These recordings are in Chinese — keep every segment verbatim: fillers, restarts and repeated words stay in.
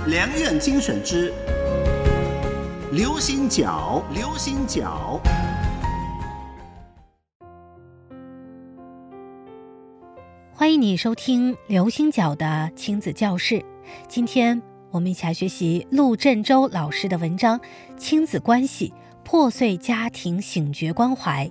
良苑精选之流行角，流行角。 欢迎你收听流星角的亲子教室。今天我们一起来学习陆振洲老师的文章《亲子关系破碎家庭醒觉关怀》。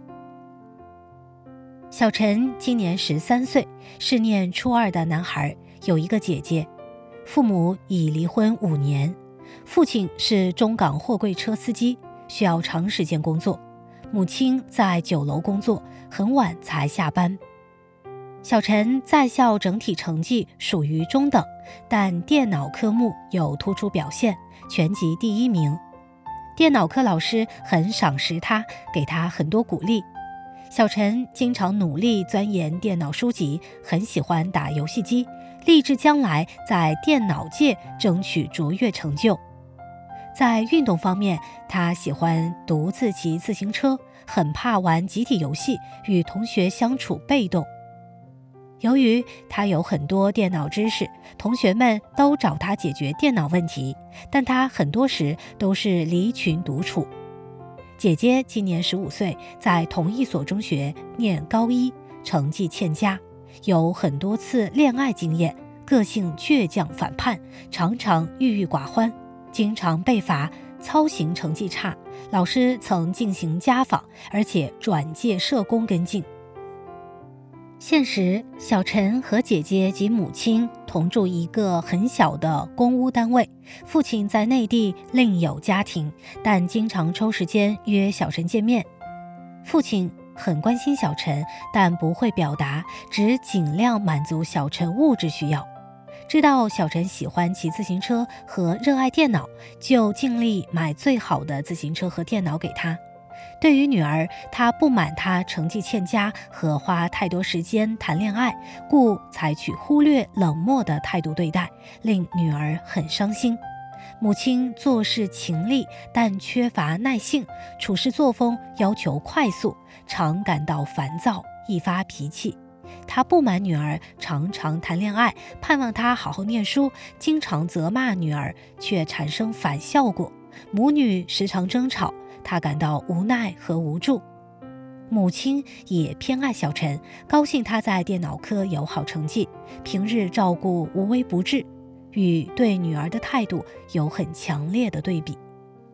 小陈今年十三岁，是念初二的男孩，有一个姐姐，父母已离婚五年，父亲是中港货柜车司机，需要长时间工作，母亲在酒楼工作，很晚才下班。小陈在校整体成绩属于中等，但电脑科目有突出表现，全级第一名。电脑课老师很赏识他，给他很多鼓励。小陈经常努力钻研电脑书籍，很喜欢打游戏机，立志将来在电脑界争取卓越成就。在运动方面，他喜欢独自骑自行车，很怕玩集体游戏，与同学相处被动。由于他有很多电脑知识，同学们都找他解决电脑问题，但他很多时都是离群独处。姐姐今年十五岁，在同一所中学念高一，成绩欠佳，有很多次恋爱经验，个性倔强反叛，常常郁郁寡欢，经常被罚，操行成绩差，老师曾进行家访，而且转介社工跟进。现时，小陈和姐姐及母亲同住一个很小的公屋单位，父亲在内地另有家庭，但经常抽时间约小陈见面。父亲很关心小陈，但不会表达，只尽量满足小陈物质需要。知道小陈喜欢骑自行车和热爱电脑，就尽力买最好的自行车和电脑给他。对于女儿，他不满她成绩欠佳和花太多时间谈恋爱，故采取忽略冷漠的态度对待，令女儿很伤心。母亲做事勤力，但缺乏耐性，处事作风要求快速，常感到烦躁，易发脾气。他不满女儿常常谈恋爱，盼望她好好念书，经常责骂女儿，却产生反效果。母女时常争吵，他感到无奈和无助。母亲也偏爱小陈，高兴他在电脑科有好成绩，平日照顾无微不至，与对女儿的态度有很强烈的对比。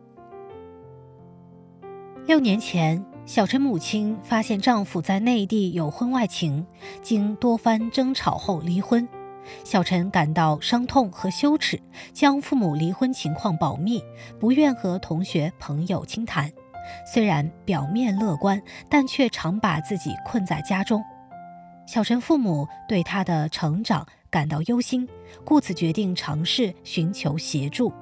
六年前，小陈母亲发现丈夫在内地有婚外情，经多番争吵后离婚。小陈感到伤痛和羞耻，将父母离婚情况保密，不愿和同学朋友倾谈。虽然表面乐观，但却常把自己困在家中。小陈父母对他的成长感到忧心，故此决定尝试寻求协助。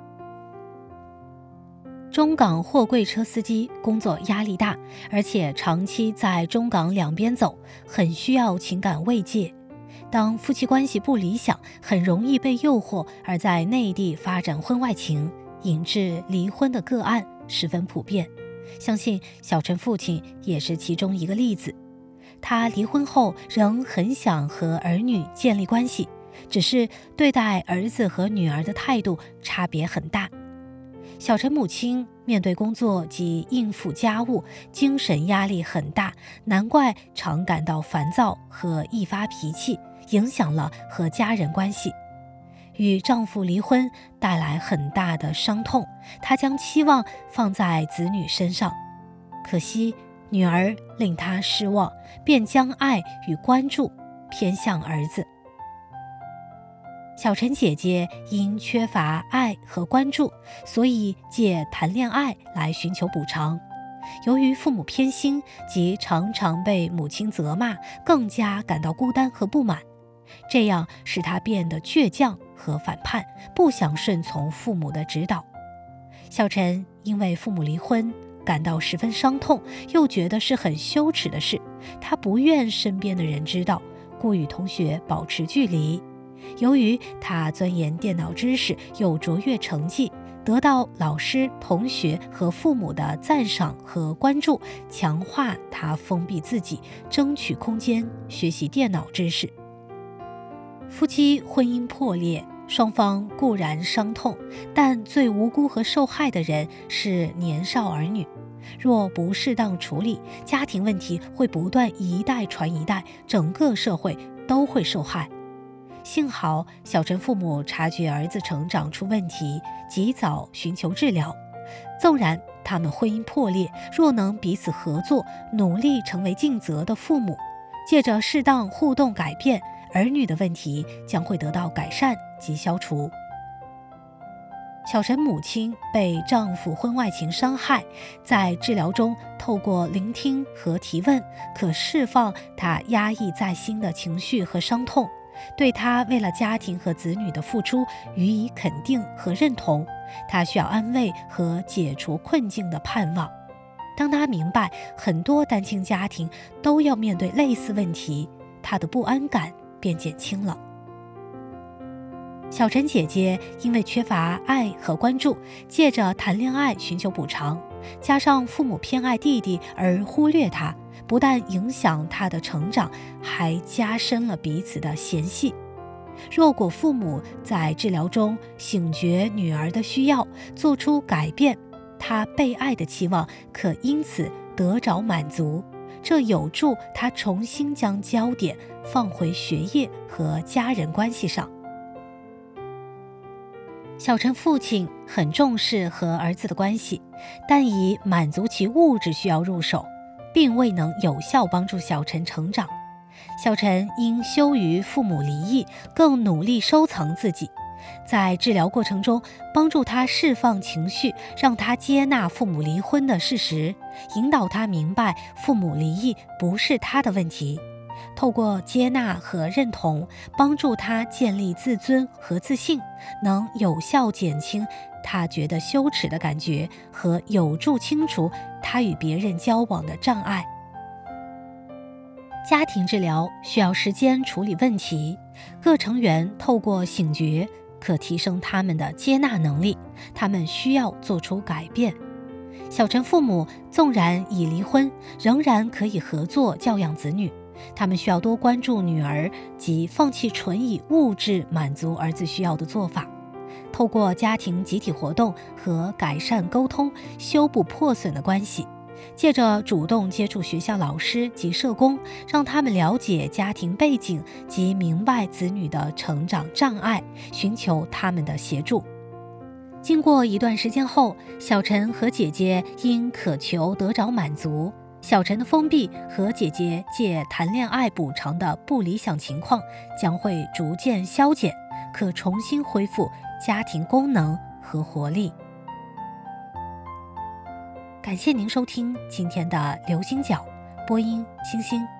中港货柜车司机工作压力大，而且长期在中港两边走，很需要情感慰藉。当夫妻关系不理想，很容易被诱惑而在内地发展婚外情，引致离婚的个案十分普遍。相信小陈父亲也是其中一个例子。他离婚后仍很想和儿女建立关系，只是对待儿子和女儿的态度差别很大。小陈母亲面对工作及应付家务，精神压力很大，难怪常感到烦躁和易发脾气，影响了和家人关系。与丈夫离婚带来很大的伤痛，她将期望放在子女身上，可惜女儿令她失望，便将爱与关注偏向儿子。小陈姐姐因缺乏爱和关注，所以借谈恋爱来寻求补偿。由于父母偏心及常常被母亲责骂，更加感到孤单和不满，这样使她变得倔强和反叛，不想顺从父母的指导。小陈因为父母离婚感到十分伤痛，又觉得是很羞耻的事，他不愿身边的人知道，故与同学保持距离。由于他钻研电脑知识，有卓越成绩，得到老师、同学和父母的赞赏和关注，强化他封闭自己，争取空间学习电脑知识。夫妻婚姻破裂， 双方固然伤痛，但最无辜和受害的人是年少儿女。若不适当处理，家庭问题会不断一代传一代，整个社会都会受害。幸好小陈父母察觉儿子成长出问题，及早寻求治疗。纵然他们婚姻破裂，若能彼此合作，努力成为尽责的父母，借着适当互动改变，儿女的问题将会得到改善及消除。小陈母亲被丈夫婚外情伤害，在治疗中透过聆听和提问，可释放她压抑在心的情绪和伤痛，对她为了家庭和子女的付出予以肯定和认同。她需要安慰和解除困境的盼望。当她明白很多单亲家庭都要面对类似问题，她的不安感便减轻了。小陈姐姐因为缺乏爱和关注，借着谈恋爱寻求补偿，加上父母偏爱弟弟而忽略她，不但影响她的成长，还加深了彼此的嫌隙。若果父母在治疗中醒觉女儿的需要，做出改变，她被爱的期望可因此得着满足，这有助她重新将焦点放回学业和家人关系上。小陈父亲很重视和儿子的关系，但以满足其物质需要入手，并未能有效帮助小陈成长。小陈因羞于父母离异，更努力收藏自己。在治疗过程中，帮助他释放情绪，让他接纳父母离婚的事实，引导他明白父母离异不是他的问题。透过接纳和认同，帮助他建立自尊和自信，能有效减轻他觉得羞耻的感觉，和有助清除他与别人交往的障碍。家庭治疗需要时间处理问题，各成员透过醒觉可提升他们的接纳能力，他们需要做出改变。小陈父母纵然已离婚，仍然可以合作教养子女，他们需要多关注女儿及放弃纯以物质满足儿子需要的做法，透过家庭集体活动和改善沟通，修补破损的关系。借着主动接触学校老师及社工，让他们了解家庭背景及明白子女的成长障碍，寻求他们的协助。经过一段时间后，小陈和姐姐因渴求得着满足，小陈的封闭和姐姐借谈恋爱补偿的不理想情况将会逐渐消减，可重新恢复家庭功能和活力。感谢您收听今天的流星角，播音星星。